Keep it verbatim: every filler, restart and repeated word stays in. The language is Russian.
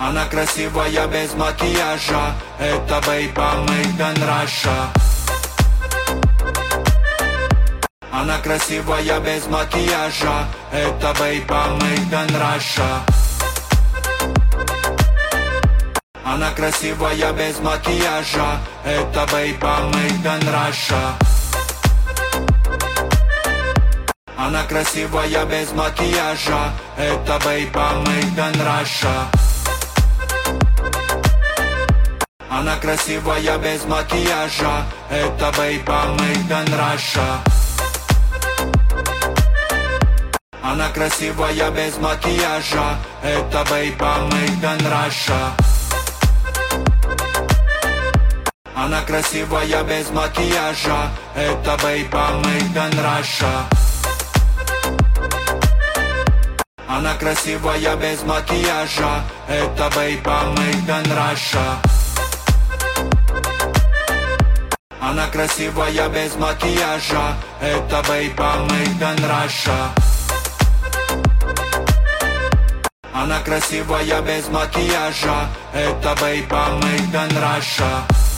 Она красивая без макияжа, это бейба Made in Russia. Она красивая без макияжа, это бейба Made in Russia. Она красивая без макияжа, это бейба Made in Russia. Она красивая без макияжа, это бейба Made in Russia. Она красивая без макияжа, это бейба Made in Russia. Она красивая без макияжа, это бейба Made in Russia. Она красивая без макияжа, это бейба Made in Russia. Она красивая без макияжа, это бейба Made in Russia. Она красивая без макияжа, это бейба Made in Russia. Она красивая без макияжа, это бейба Made in Russia.